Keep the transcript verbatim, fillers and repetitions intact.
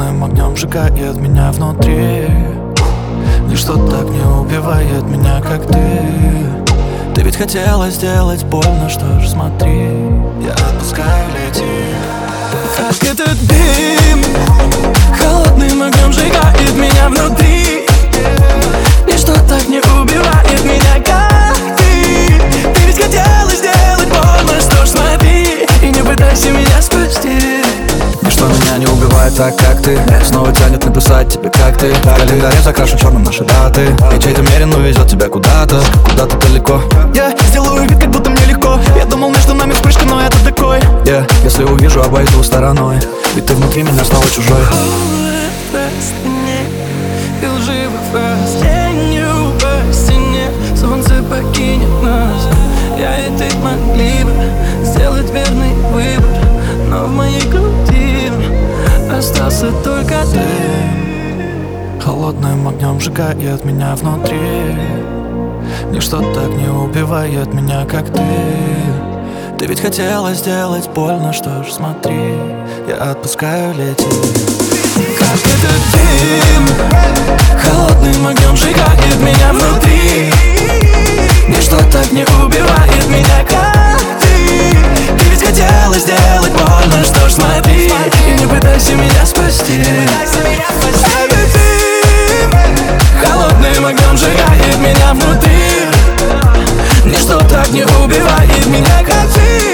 Холодным огнем сжигает меня внутри. Ничто так не убивает меня, как ты. Ты ведь хотела сделать больно, что ж, смотри, я отпускаю, лети. Как этот дым холодным огнем сжигает меня внутри. Ничто так не убивает меня, как ты. Ты ведь хотела сделать больно, что ж, смотри, и не пытайся меня спасти. Ничто меня не убивает так, как ты. Снова тянет написать тебе, как ты. В календаре закрашен черным наши даты. И чей-то мерин увезет тебя куда-то, куда-то далеко. Я сделаю вид, как будто мне легко. Я думал, между нами вспышка, но это такой. Я, если увижу, обойду стороной. Ведь ты внутри меня снова чужой. И лживых фраз тенью по стене. Солнце покинет нас. Я и ты могли бы сделать верный выбор, но в моей груди остался только ты. Холодным огнем сжигает меня внутри. Ничто так не убивает меня, как ты. Ты ведь хотела сделать больно, что ж, смотри, я отпускаю, лети. Как этот дым холодным огнем сжигает меня внутри. Ничто так не убивает меня, как ты. Ты ведь хотела сделать больно, что ж, смотри, и не пытайся меня спасти. Этот дым холодным огнем сжигает меня внутри. Ничто так не убивает меня, как ты.